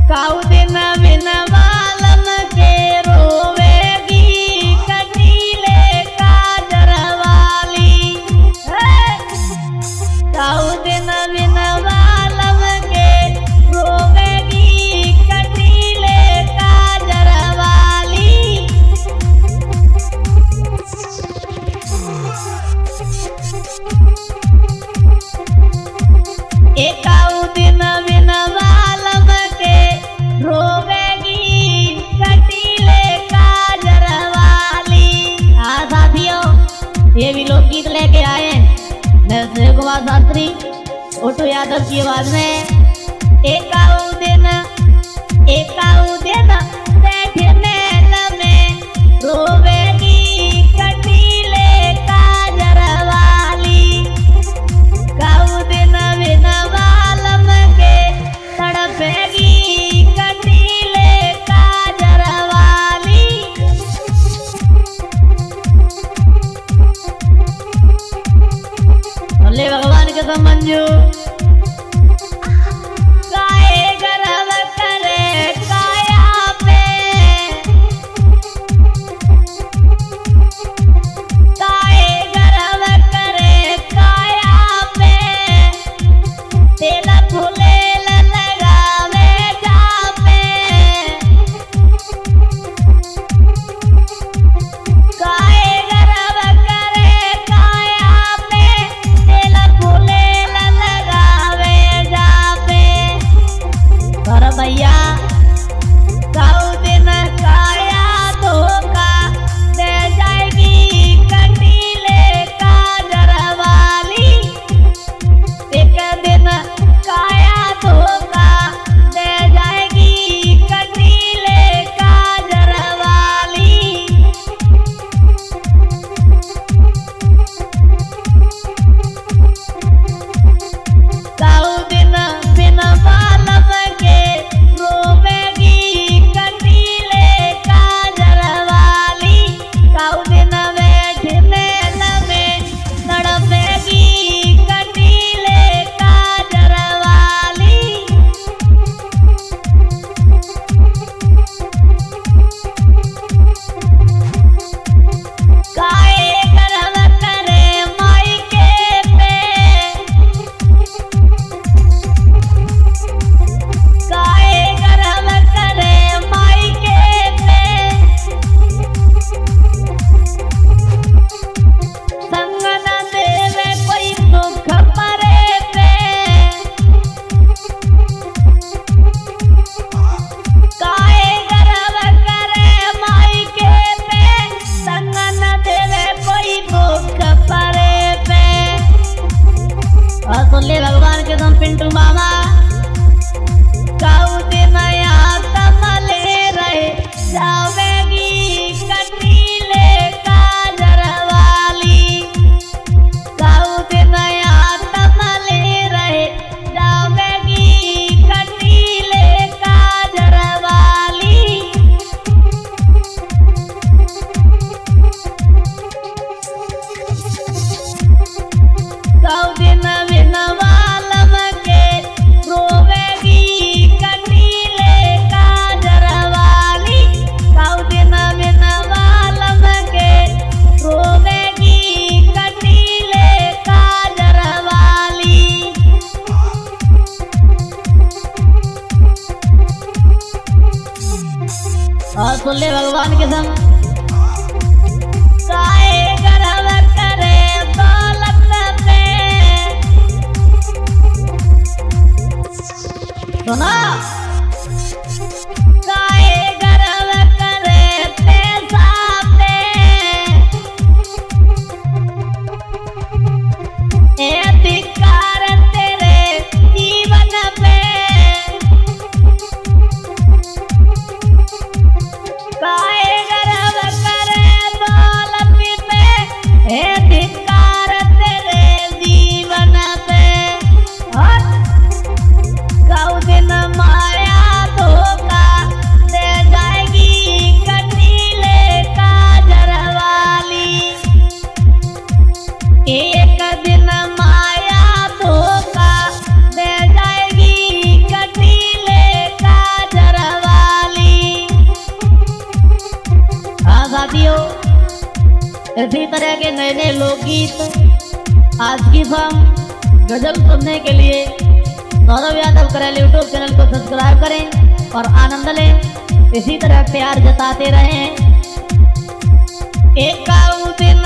काऊ दिन बिन बालम के रोवेगी कटीले काजर वाली। काऊ दिन बिन बालम के रोवेगी कटीले काजर वाली। एकाऊ दिन बिन बालम के रोवेगी कटीले काजर वाली। हाँ साथियों, ये भी लोकगीत लेके आए नरसिंह कुमार शास्त्री ओटो यादव की आवाज में। एकाऊ दिन बैठने में रोवेगी कटीले काजर वाली। काऊ दिन बिन बालम के तड़पेगी कटीले काजर वाली। भोले भगवान के मंजू काहे गर्व करे काया पे, काहे गर्व करे काया पे, तेल फुलेल लगावे जापे। काहे गर्व करे काया पे, तेल फुलेल लगावे जापे। पर भैया काऊ दिन काया धोखा दे जाएगी कटीले काजर वाली। एक दिन काया धोखा दे जाएगी कटीले काजर वाली। काऊ दिन बिन बालम के रोवेगी कटीले काजर वाली। काऊ दिन बैठने में तड़पेगी कटीले काजर वाली। काहे गर्व करे मायके पे, काहे गर्व करे मायके पे, संग न देवे कोई दुख परे पे। काहे गर्व करे मायके पे, संग न देवे कोई दुख परे पे। और सुन ले भगवान के तुम पिंटू मामा। काऊ दिन यहाँ तमले रहे जावेगी कटीले काजर वाली। काऊ दिन यहाँ तमले रहे जावेगी कटीले काजर वाली। काऊ दिन बिन बालम के रोवेगी कटीले काजर वाली। काऊ दिन बिन बालम के रोवेगी कटीले काजर वाली। और सुन ले भगवान के संग। काहे गर्व करे दौलत पे, सुना। काहे गर्व करे पैसा पे, ए धिक्कार तेरे जीवन पे। काहे गर्व करे दौलत पे, ए धिक्कार तेरे जीवन पे। काऊ दिन माया इसी तरह के नए नए लोकगीत आज की शाम गजल सुनने के लिए सौरभ यादव करेल यूट्यूब चैनल को सब्सक्राइब करें और आनंद लें। इसी तरह प्यार जताते रहें। एक दिन